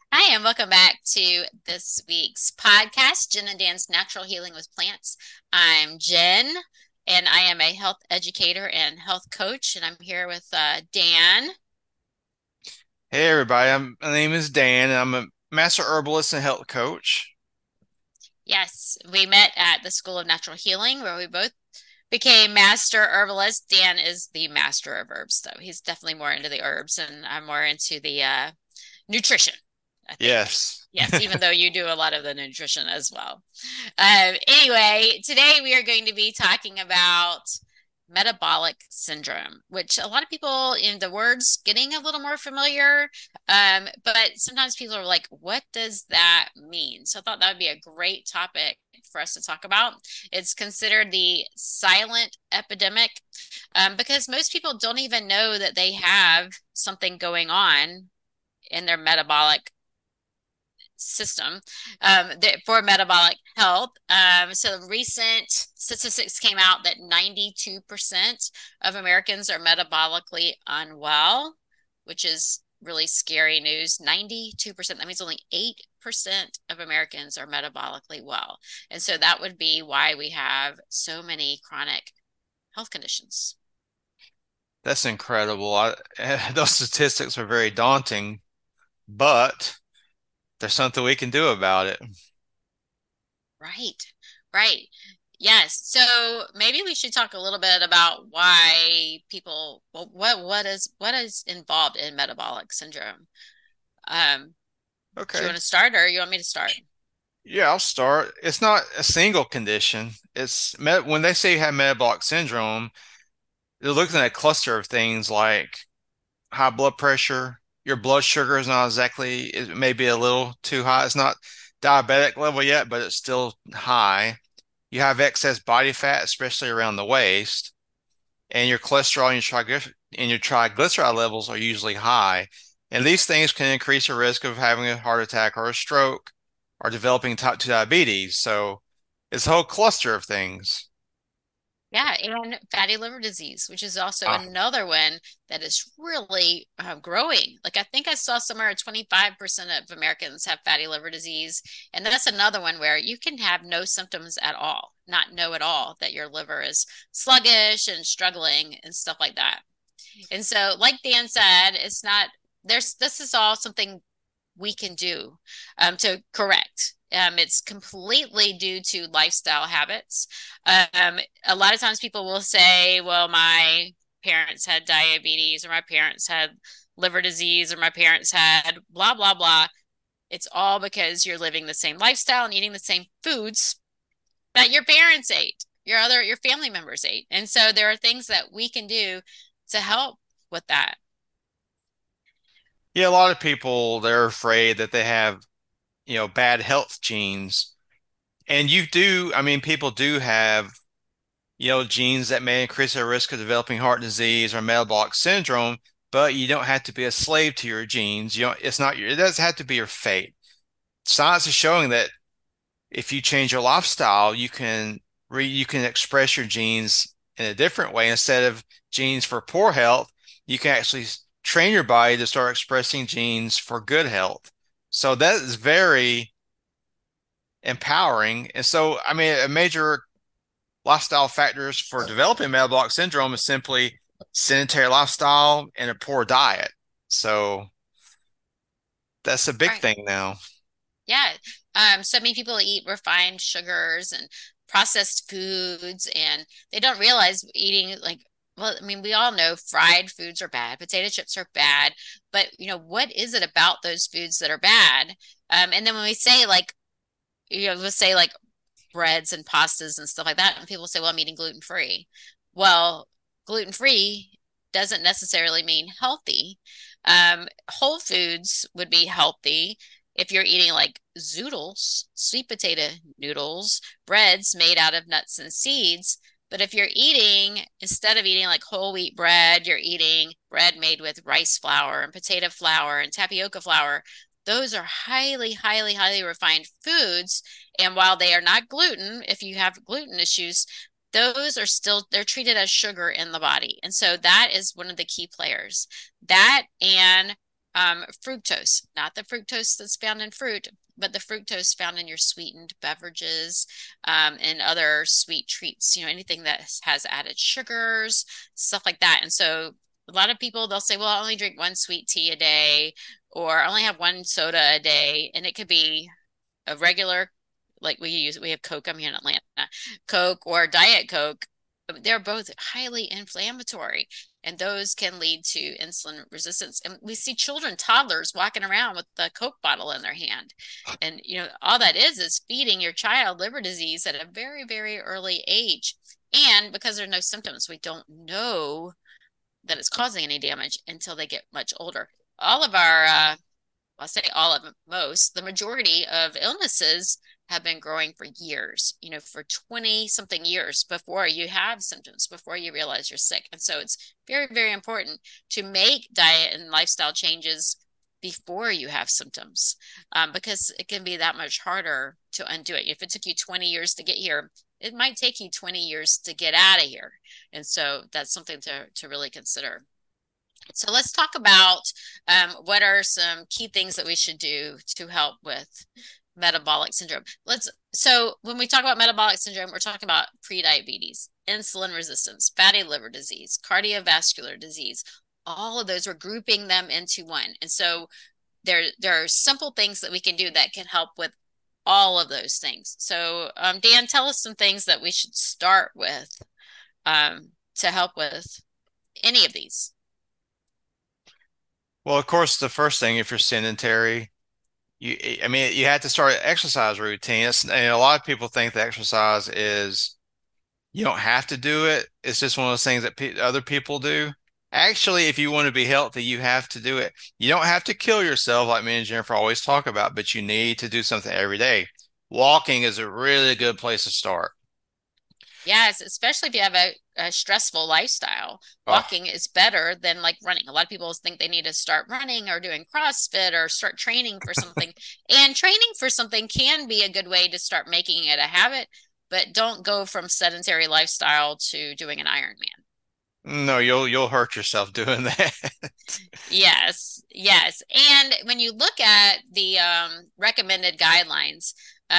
Hi, and welcome back to this week's podcast, Jen and Dan's Natural Healing with Plants. I'm Jen, and I am a health educator and health coach, and I'm here with Dan. Hey everybody, my name is Dan and I'm a master herbalist and health coach. Yes, we met at the School of Natural Healing, where we both became master herbalists. Dan is the master of herbs, though. He's definitely more into the herbs, and I'm more into the nutrition, I think. Yes. Yes, even though you do a lot of the nutrition as well. Anyway, today we are going to be talking about metabolic syndrome, which a lot of people in the words getting a little more familiar. But sometimes people are like, what does that mean? So I thought that would be a great topic for us to talk about. It's considered the silent epidemic because most people don't even know that they have something going on in their metabolic system for metabolic health. So recent statistics came out that 92% of Americans are metabolically unwell, which is really scary news. 92%, that means only 8% of Americans are metabolically well. And so that would be why we have so many chronic health conditions. That's incredible. Those statistics are very daunting, but there's something we can do about it. Right, right. Yes. So maybe we should talk a little bit about why people, well, what is involved in metabolic syndrome. Um, do you Okay. want to start or you want me to start? Yeah, I'll start. It's not a single condition. When they say you have metabolic syndrome, they're looking at a cluster of things like high blood pressure. Your blood sugar is not exactly, it may be a little too high. It's not diabetic level yet, but it's still high. You have excess body fat, especially around the waist, and your cholesterol and your triglyceride levels are usually high. And these things can increase your risk of having a heart attack or a stroke or developing type 2 diabetes. So it's a whole cluster of things. Yeah, and fatty liver disease, which is also Ah, another one that is really growing. Like I think I saw somewhere 25% of Americans have fatty liver disease, and that's another one where you can have no symptoms at all, not know at all that your liver is sluggish and struggling and stuff like that. And so, like Dan said, it's not this is all something we can do to correct. It's completely due to lifestyle habits. A lot of times people will say, well, my parents had diabetes, or my parents had liver disease, or my parents had blah, blah, blah. It's all because you're living the same lifestyle and eating the same foods that your parents ate, your family members ate. And so there are things that we can do to help with that. yeah, a lot of people, they're afraid that they have, bad health genes. And I mean, people do have, genes that may increase their risk of developing heart disease or metabolic syndrome, but you don't have to be a slave to your genes. It doesn't have to be your fate. Science is showing that if you change your lifestyle, you can express your genes in a different way. Instead of genes for poor health, you can actually train your body to start expressing genes for good health. So that is very empowering. And so, I mean, a major lifestyle factors for developing metabolic syndrome is simply sedentary lifestyle and a poor diet. So that's a big Right. thing now. Yeah. So many people eat refined sugars and processed foods, and they don't realize eating like, well, I mean, we all know fried foods are bad, potato chips are bad, but what is it about those foods that are bad? And then when we say like, let's say like breads and pastas and stuff like that, and people say, well, I'm eating gluten free. Well, gluten free doesn't necessarily mean healthy. Whole foods would be healthy if you're eating like zoodles, sweet potato noodles, breads made out of nuts and seeds. But if you're eating, instead of eating like whole wheat bread, you're eating bread made with rice flour and potato flour and tapioca flour. Those are highly, highly, highly refined foods. And while they are not gluten, if you have gluten issues, those are still, they're treated as sugar in the body. And so that is one of the key players. That and Fructose, not the fructose that's found in fruit, but the fructose found in your sweetened beverages, and other sweet treats, anything that has added sugars, stuff like that. And so a lot of people, they'll say, well, I only drink one sweet tea a day, or I only have one soda a day. And it could be a regular, like we have Coke. I'm here in Atlanta, Coke or Diet Coke. They're both highly inflammatory, and those can lead to insulin resistance. And we see children, toddlers walking around with the Coke bottle in their hand. And, all that is feeding your child liver disease at a very, very early age. And because there are no symptoms, we don't know that it's causing any damage until they get much older. All of our, I'll say all of them, the majority of illnesses have been growing for years, for 20 something years before you have symptoms, before you realize you're sick. And so it's very, very important to make diet and lifestyle changes before you have symptoms, because it can be that much harder to undo it. If it took you 20 years to get here, it might take you 20 years to get out of here. And so that's something to really consider. So let's talk about what are some key things that we should do to help with metabolic syndrome. So when we talk about metabolic syndrome, we're talking about prediabetes, insulin resistance, fatty liver disease, cardiovascular disease. All of those, we're grouping them into one. And so there are simple things that we can do that can help with all of those things. So Dan, tell us some things that we should start with to help with any of these. Well, of course, the first thing, if you're sedentary, I mean, you have to start an exercise routine. And a lot of people think that exercise is, you don't have to do it. It's just one of those things that pe other people do. Actually, if you want to be healthy, you have to do it. You don't have to kill yourself like me and Jennifer always talk about, but you need to do something every day. Walking is a really good place to start. Yes, especially if you have a stressful lifestyle. Oh, Walking is better than like running. A lot of people think they need to start running or doing CrossFit or start training for something. And training for something can be a good way to start making it a habit, but don't go from sedentary lifestyle to doing an Ironman. no, you'll hurt yourself doing that. Yes, yes. And when you look at the recommended guidelines,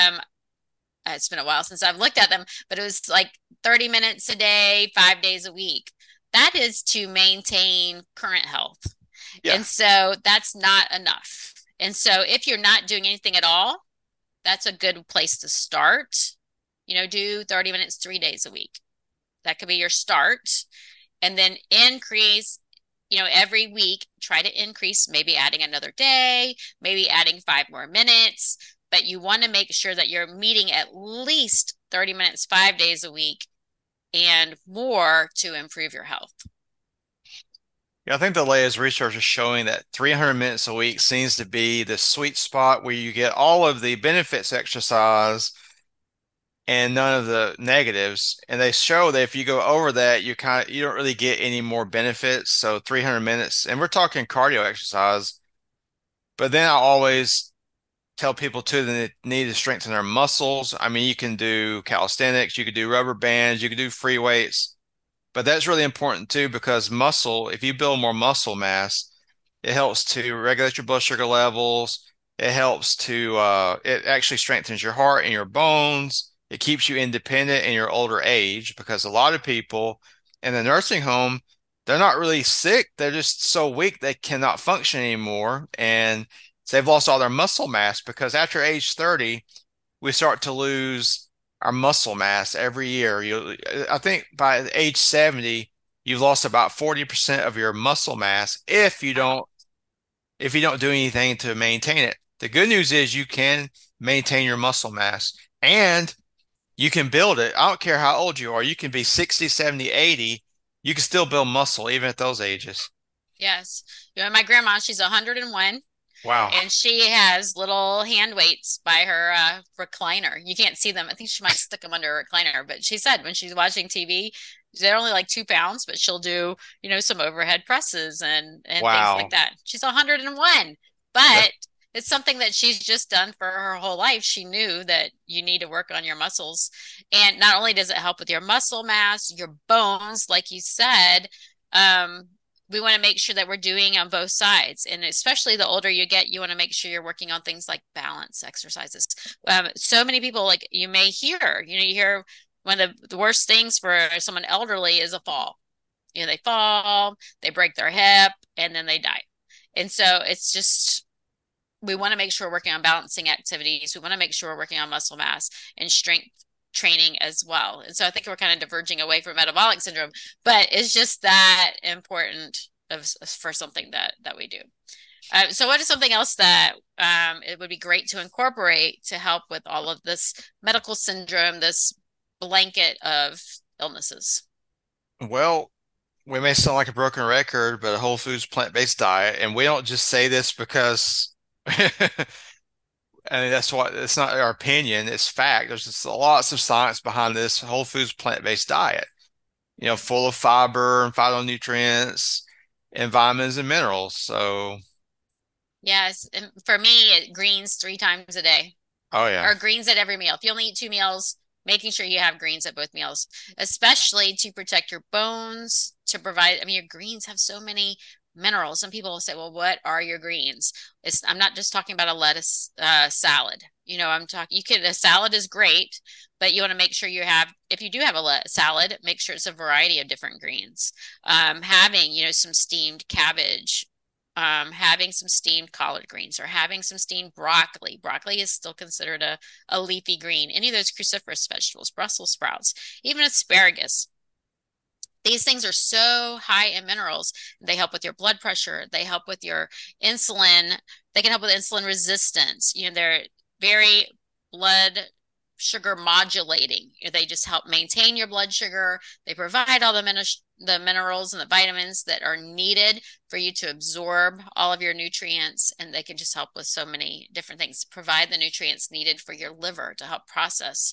it's been a while since I've looked at them, but it was like 30 minutes a day, 5 days a week. That is to maintain current health. Yeah. And so that's not enough. And so if you're not doing anything at all, that's a good place to start. Do 30 minutes 3 days a week. That could be your start. And then increase, every week, try to increase, maybe adding another day, maybe adding 5 more minutes. But you want to make sure that you're meeting at least 30 minutes, 5 days a week and more to improve your health. Yeah, I think the latest research is showing that 300 minutes a week seems to be the sweet spot where you get all of the benefits exercise and none of the negatives. And they show that if you go over that, you don't really get any more benefits. So 300 minutes, and we're talking cardio exercise. But then I always tell people too that they need to strengthen their muscles. I mean, you can do calisthenics, you could do rubber bands, you could do free weights. But that's really important too because muscle, if you build more muscle mass, it helps to regulate your blood sugar levels. It helps to, it actually strengthens your heart and your bones. It keeps you independent in your older age because a lot of people in the nursing home, they're not really sick. They're just so weak they cannot function anymore. And so they've lost all their muscle mass because after age 30, we start to lose our muscle mass every year. I think by age 70, you've lost about 40% of your muscle mass if you don't do anything to maintain it. The good news is you can maintain your muscle mass and you can build it. I don't care how old you are. You can be 60, 70, 80. You can still build muscle even at those ages. Yes. My grandma, she's 101. Wow. And she has little hand weights by her recliner. You can't see them. I think she might stick them under her recliner. But she said when she's watching TV, they're only like 2 pounds, but she'll do, some overhead presses and things like Wow. that. She's 101, That, but it's something that she's just done for her whole life. She knew that you need to work on your muscles. And not only does it help with your muscle mass, your bones, like you said, um, we want to make sure that we're doing on both sides. And especially the older you get, you want to make sure you're working on things like balance exercises. So many people, like you may hear, you hear one of the worst things for someone elderly is a fall. They fall, they break their hip, and then they die. And so it's just, we want to make sure we're working on balancing activities. We want to make sure we're working on muscle mass and strength training as well. And so I think we're kind of diverging away from metabolic syndrome, but it's just that important for something that we do. So what is something else that it would be great to incorporate to help with all of this medical syndrome, this blanket of illnesses? Well, we may sound like a broken record, but a whole foods plant-based diet, and we don't just say this because I mean, that's what it's not our opinion, it's fact. There's just lots of science behind this whole foods plant-based diet, full of fiber and phytonutrients and vitamins and minerals. So, Yes, and for me, greens 3 times a day oh yeah. or greens at every meal. If you only eat 2 meals, making sure you have greens at both meals, especially to protect your bones, to provide, I mean, your greens have so many minerals. Some people will say, well, what are your greens? I'm not just talking about a lettuce salad. I'm talking, a salad is great, but you want to make sure you have, if you do have a salad, make sure it's a variety of different greens. Having, some steamed cabbage, having some steamed collard greens or having some steamed broccoli. Broccoli is still considered a leafy green. Any of those cruciferous vegetables, Brussels sprouts, even asparagus. These things are so high in minerals. They help with your blood pressure. They help with your insulin. They can help with insulin resistance. They're very blood sugar modulating. They just help maintain your blood sugar. They provide all the minerals and the vitamins that are needed for you to absorb all of your nutrients. And they can just help with so many different things, provide the nutrients needed for your liver to help process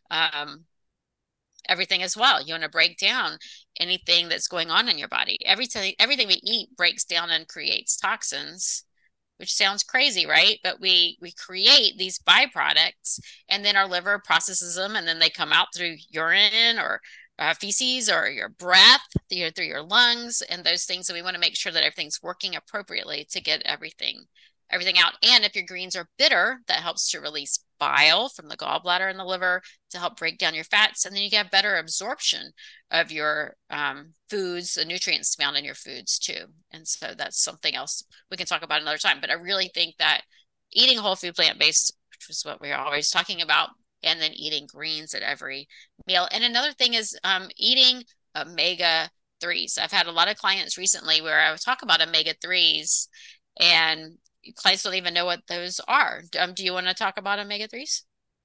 everything as well. You want to break down anything that's going on in your body. Everything we eat breaks down and creates toxins, which sounds crazy, right? But we create these byproducts, and then our liver processes them, and then they come out through urine or feces or your breath, through your lungs, and those things. So we want to make sure that everything's working appropriately to get everything out. And if your greens are bitter, that helps to release bile from the gallbladder and the liver to help break down your fats. And then you get better absorption of your foods, the nutrients found in your foods too. And so that's something else we can talk about another time. But I really think that eating whole food plant-based, which is what we're always talking about, and then eating greens at every meal. And another thing is eating omega-3s. I've had a lot of clients recently where I would talk about omega-3s and clients don't even know what those are. Do you want to talk about omega-3s?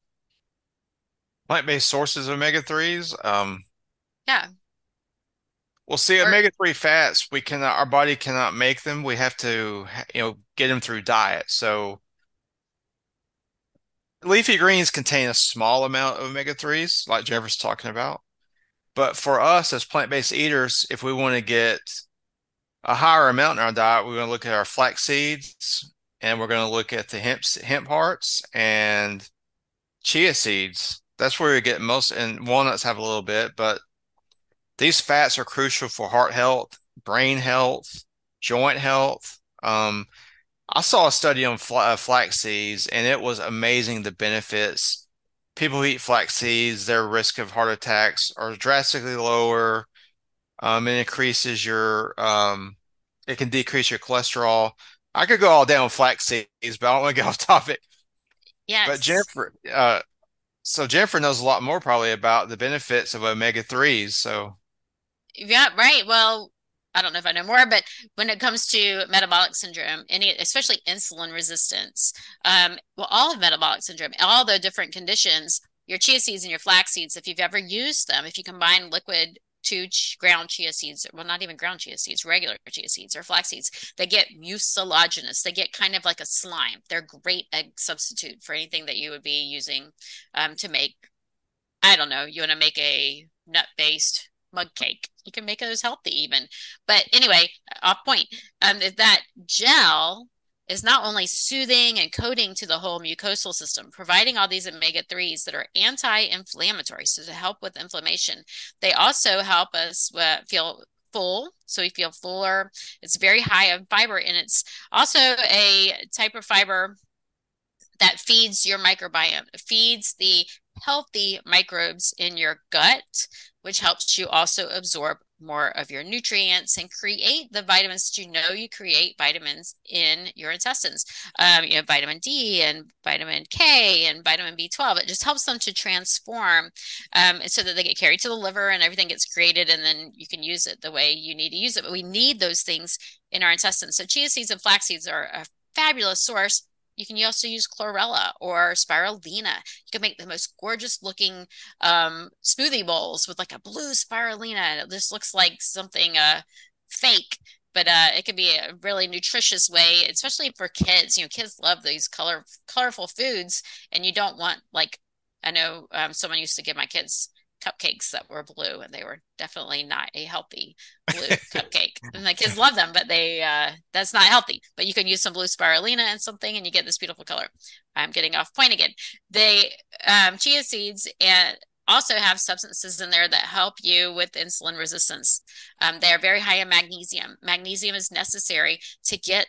Plant-based sources of omega-3s. Yeah. Well, see, Or omega-3 fats, our body cannot make them. We have to, get them through diet. So leafy greens contain a small amount of omega-3s, like Jeffrey's talking about. But for us as plant-based eaters, if we want to get a higher amount in our diet, we're going to look at our flax seeds and we're going to look at the hemp hearts and chia seeds. That's where we get most, and walnuts have a little bit, but these fats are crucial for heart health, brain health, joint health. I saw a study on flax seeds, and it was amazing the benefits. People who eat flax seeds, their risk of heart attacks are drastically lower. It increases it can decrease your cholesterol. I could go all down with flax seeds, but I don't want to get off topic. But yes. Jennifer knows a lot more probably about the benefits of omega-3s. So Yeah, right. Well, I don't know if I know more, but when it comes to metabolic syndrome, especially insulin resistance, well, all of metabolic syndrome, all the different conditions, your chia seeds and your flax seeds, if you've ever used them, if you combine liquid to ground chia seeds, well, not even ground chia seeds, regular chia seeds or flax seeds, they get mucilaginous. They get kind of like a slime. They're great egg substitute for anything that you would be using to make, I don't know, you want to make a nut-based mug cake. You can make those healthy even. But anyway, off point. That gel is not only soothing and coating to the whole mucosal system, providing all these omega-3s that are anti-inflammatory, so to help with inflammation. They also help us feel full, so we feel fuller. It's very high of fiber, and it's also a type of fiber that feeds your microbiome. It feeds the healthy microbes in your gut, which helps you also absorb more of your nutrients and create the vitamins that you know you create vitamins in your intestines. You know, vitamin D and vitamin K and vitamin B12. It just helps them to transform so that they get carried to the liver and everything gets created, and then you can use it the way you need to use it. But we need those things in our intestines. So chia seeds and flax seeds are a fabulous source. You can also use chlorella or spirulina. You can make the most gorgeous looking smoothie bowls with like a blue spirulina. And it just looks like something fake, but it can be a really nutritious way, especially for kids. You know, kids love these colorful foods, and you don't want like I know someone used to give my kids cupcakes that were blue, and they were definitely not a healthy blue cupcake. And the kids love them, but they that's not healthy. But you can use some blue spirulina and something, and you get this beautiful color. I'm getting off point again. They chia seeds and also have substances in there that help you with insulin resistance. They are very high in magnesium. Magnesium is necessary to get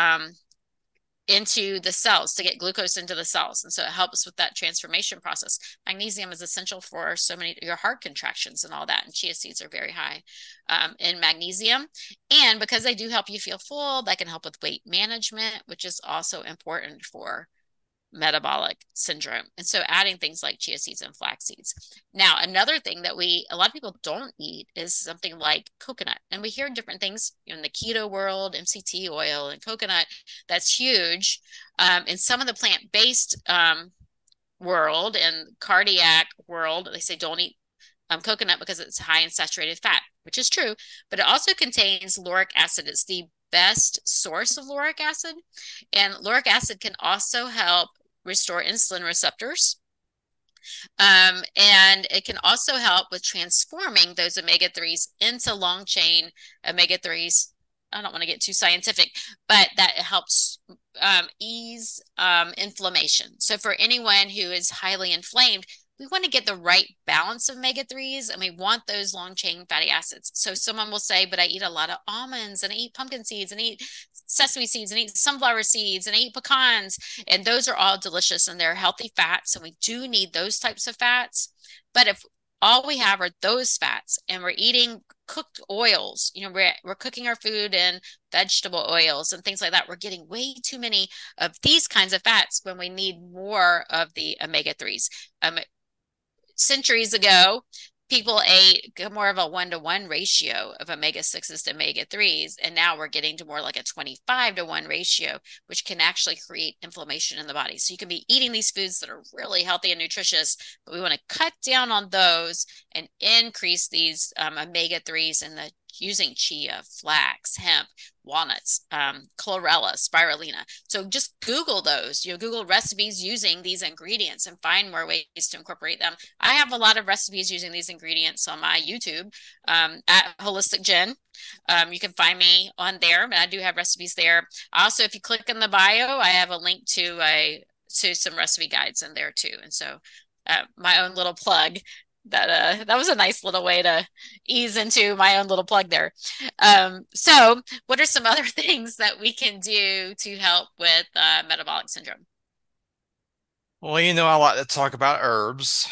into the cells, to get glucose into the cells. And so it helps with that transformation process. Magnesium is essential for so many your heart contractions and all that. And chia seeds are very high in magnesium. And because they do help you feel full, that can help with weight management, which is also important for metabolic syndrome. And so adding things like chia seeds and flax seeds. Now, another thing that a lot of people don't eat is something like coconut. And we hear different things in the keto world, MCT oil and coconut. That's huge. In some of the plant-based world and cardiac world, they say don't eat coconut because it's high in saturated fat, which is true, but it also contains lauric acid. It's the best source of lauric acid. And lauric acid can also help restore insulin receptors. And it can also help with transforming those omega-3s into long chain omega-3s. I don't want to get too scientific, but that helps ease inflammation. So for anyone who is highly inflamed, we want to get the right balance of omega-3s, and we want those long chain fatty acids. So someone will say, but I eat a lot of almonds and I eat pumpkin seeds and I eat sesame seeds and I eat sunflower seeds and I eat pecans. And those are all delicious and they're healthy fats. And we do need those types of fats. But if all we have are those fats and we're eating cooked oils, you know, we're cooking our food in vegetable oils and things like that, we're getting way too many of these kinds of fats when we need more of the omega-3s. Centuries ago, people ate more of a 1-to-1 ratio of omega-6s to omega-3s, and now we're getting to more like a 25-to-1 ratio, which can actually create inflammation in the body. So you can be eating these foods that are really healthy and nutritious, but we want to cut down on those and increase these omega-3s in the using chia, flax, hemp, walnuts, chlorella, spirulina. So just Google those. You know, Google recipes using these ingredients and find more ways to incorporate them. I have a lot of recipes using these ingredients on my YouTube at Holistic Jen. You can find me on there, but I do have recipes there. Also, if you click in the bio, I have a link to some recipe guides in there too. And so my own little plug that was a nice little way to ease into my own little plug there. So what are some other things that we can do to help with metabolic syndrome? Well, you know, I like to talk about herbs.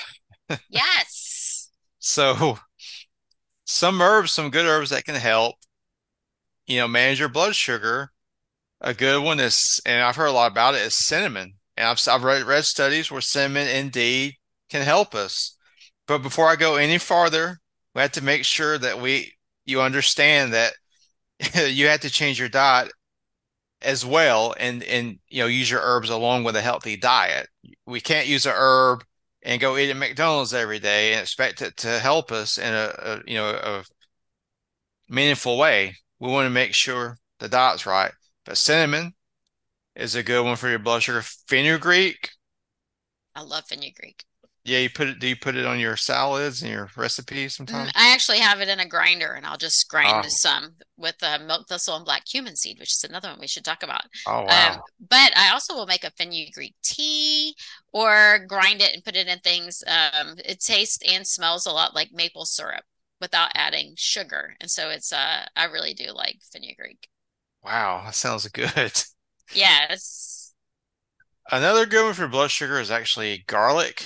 Yes. So some herbs, some good herbs that can help, you know, manage your blood sugar. A good one is, and I've heard a lot about it, is cinnamon. And I've read studies where cinnamon indeed can help us. But before I go any farther, we have to make sure that you understand that you have to change your diet as well and you know use your herbs along with a healthy diet. We can't use a herb and go eat at McDonald's every day and expect it to help us in a you know a meaningful way. We want to make sure the diet's right. But cinnamon is a good one for your blood sugar. Fenugreek, I love fenugreek. yeah, do you put it on your salads and your recipes sometimes? I actually have it in a grinder, and I'll just grind Oh, some with milk thistle and black cumin seed, which is another one we should talk about. oh wow. But I also will make a fenugreek tea or grind it and put it in things. It tastes and smells a lot like maple syrup. without adding sugar. And so it's I really do like fenugreek. Wow, that sounds good. Yes. Another good one for blood sugar is actually garlic.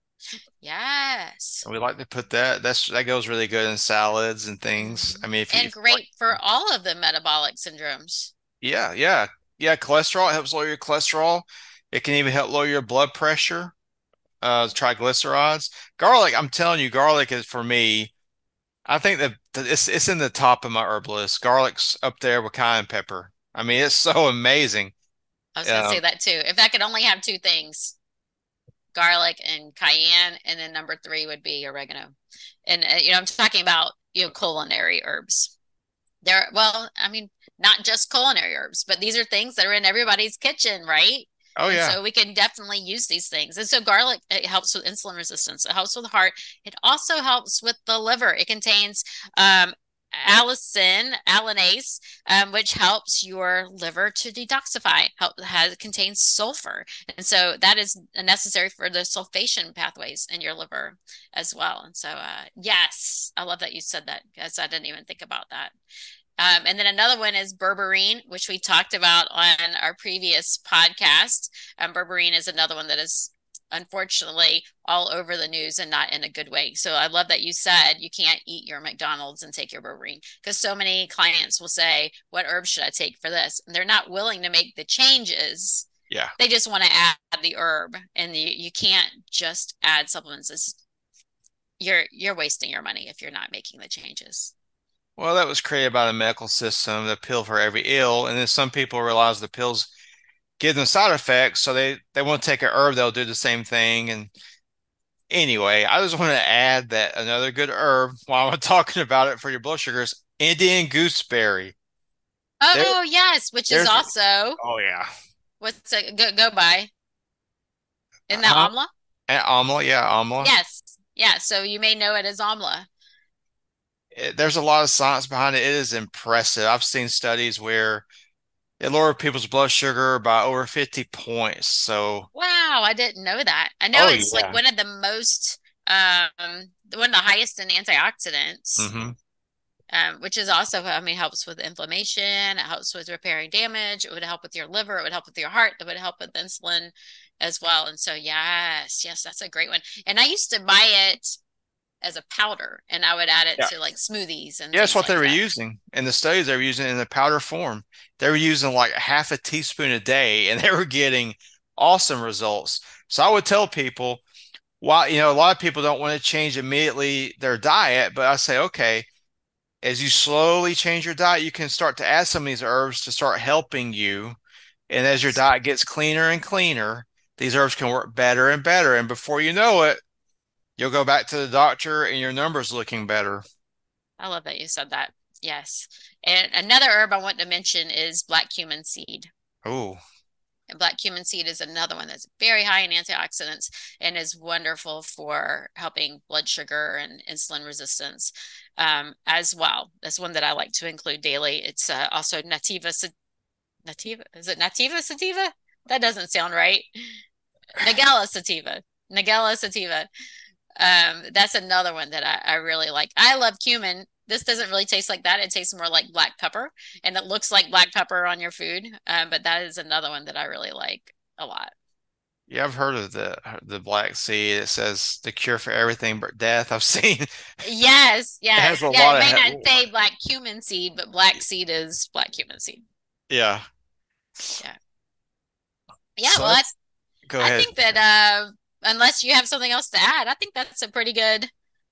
Yes. And we like to put that goes really good in salads and things. I mean, And if you like, great for all of the metabolic syndromes. yeah, yeah, yeah, cholesterol, it helps lower your cholesterol. It can even help lower your blood pressure, triglycerides. Garlic, I'm telling you, garlic is for me. I think that it's in the top of my herb list. Garlic's up there with cayenne pepper. I mean, it's so amazing. I was going to say Um, that too. If I could only have two things, garlic and cayenne, and then number three would be oregano. And I'm talking about culinary herbs. Well, I mean, not just culinary herbs, but these are things that are in everybody's kitchen, right? oh And yeah, so we can definitely use these things. And so garlic, it helps with insulin resistance. It helps with the heart. It also helps with the liver. It contains um, allanase, which helps your liver to detoxify. Contains sulfur, and so that is necessary for the sulfation pathways in your liver as well. And so, yes, I love that you said that because I didn't even think about that. And then another one is berberine, which we talked about on our previous podcast. Berberine is another one that is unfortunately all over the news and not in a good way. So I love that you said you can't eat your McDonald's and take your berberine because so many clients will say, "What herb should I take for this?" And they're not willing to make the changes. yeah. They just want to add the herb, and you can't just add supplements. You're wasting your money if you're not making the changes. Well, that was created by the medical system, the pill for every ill, and then some people realize the pills give them side effects, so they want to take a herb, they'll do the same thing. And anyway, I just want to add that another good herb while I'm talking about it for your blood sugars, Indian gooseberry. There, Oh, yes, which is there's also oh yeah, what's it go by? Isn't that huh? amla? And amla, yeah, amla. Yes. Yeah, so you may know it as amla. There's a lot of science behind it. It is impressive. I've seen studies where it lowered people's blood sugar by over 50 points. So, Wow, I didn't know that. I know oh it's like yeah. one of the most one of the highest in antioxidants, Hmm. which is also, I mean, helps with inflammation, it helps with repairing damage, it would help with your liver, it would help with your heart, it would help with insulin as well. And so yes, yes, that's a great one. And I used to buy it as a powder and I would add it Yeah. to like smoothies and Yeah, that's things what they like were that. using. In the studies, they were using it in the powder form. They were using like half a teaspoon a day and they were getting awesome results. So I would tell people, why, a lot of people don't want to change immediately their diet, but I say, okay, as you slowly change your diet, you can start to add some of these herbs to start helping you. And as your Yes. diet gets cleaner and cleaner, these herbs can work better and better. And before you know it, you'll go back to the doctor and your numbers looking better. I love that you said that. Yes. And another herb I want to mention is black cumin seed. Oh, And black cumin seed is another one that's very high in antioxidants and is wonderful for helping blood sugar and insulin resistance as well. That's one that I like to include daily. It's also nativa. Is it nativa sativa? That doesn't sound right. Nigella sativa. Nigella sativa. That's another one that I really like. I love cumin. This doesn't really taste like that. It tastes more like black pepper, and it looks like black pepper on your food. But that is another one that I really like a lot. yeah, I've heard of the black seed. It says the cure for everything but death. I've seen it Yes, has yes, a yeah. It lot may not of say black cumin seed, but black seed is black cumin seed. yeah. Yeah, yeah. So Well, I that's go I ahead. think that unless you have something else to add, I think that's a pretty good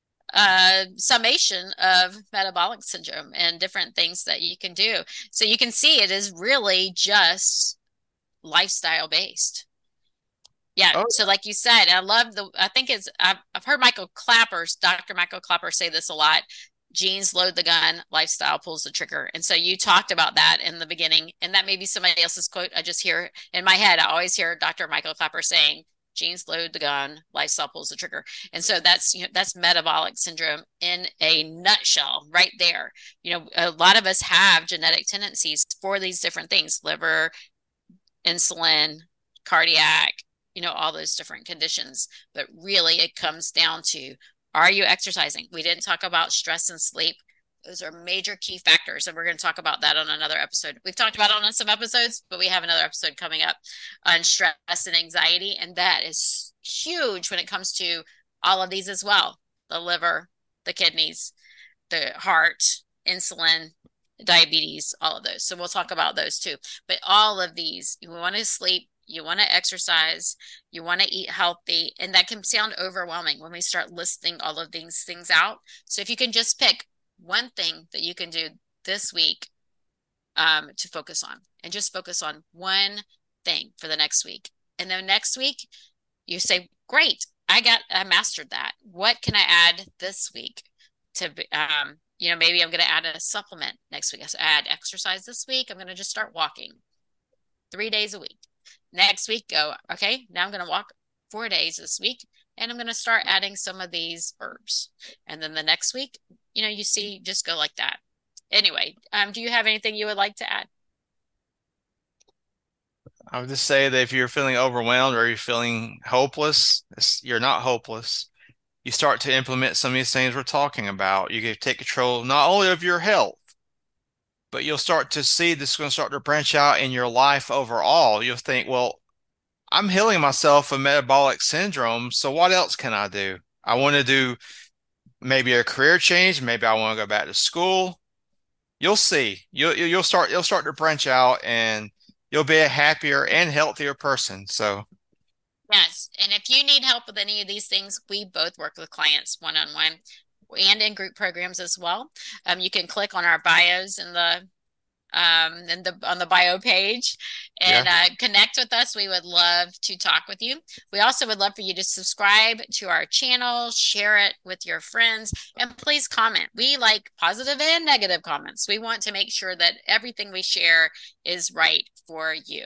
summation of metabolic syndrome and different things that you can do. So you can see it is really just lifestyle based. Yeah. Oh So like you said, I think I've heard Dr. Michael Clapper say this a lot. Genes load the gun, lifestyle pulls the trigger. And so you talked about that in the beginning, and that may be somebody else's quote. I just hear in my head, I always hear Dr. Michael Clapper saying, genes load the gun, lifestyle pulls the trigger. And so that's metabolic syndrome in a nutshell right there. A lot of us have genetic tendencies for these different things, liver, insulin, cardiac, all those different conditions. But really, it comes down to Are you exercising? We didn't talk about stress and sleep. Those are major key factors, and we're going to talk about that on another episode. We've talked about it on some episodes, but we have another episode coming up on stress and anxiety, and that is huge when it comes to all of these as well: the liver, the kidneys, the heart, insulin, diabetes, all of those. So we'll talk about those too. But all of these, you want to sleep, you want to exercise, you want to eat healthy, and that can sound overwhelming when we start listing all of these things out. So if you can just pick one thing that you can do this week to focus on, and just focus on one thing for the next week. And then next week, you say, great, I mastered that. What can I add this week to, maybe I'm going to add a supplement next week. I add exercise this week. I'm going to just start walking 3 days a week. Next week, go, okay, now I'm going to walk 4 days this week, and I'm going to start adding some of these herbs. And then the next week, you see, just go like that. Anyway, do you have anything you would like to add? I would just say that if you're feeling overwhelmed or you're feeling hopeless, you're not hopeless. You start to implement some of these things we're talking about. You can take control not only of your health, but you'll start to see this is going to start to branch out in your life overall. You'll think, well, I'm healing myself of metabolic syndrome, so what else can I do? I want to do maybe a career change. Maybe I want to go back to school. You'll see. You'll start to branch out, and you'll be a happier and healthier person. So Yes. And if you need help with any of these things, we both work with clients one on one and in group programs as well. You can click on our bios in the on the bio page and yeah, connect with us. We would love to talk with you. We also would love for you to subscribe to our channel, share it with your friends, and please comment. We like positive and negative comments. We want to make sure that everything we share is right for you.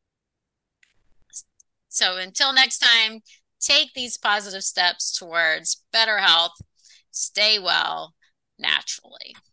So until next time, take these positive steps towards better health, stay well naturally.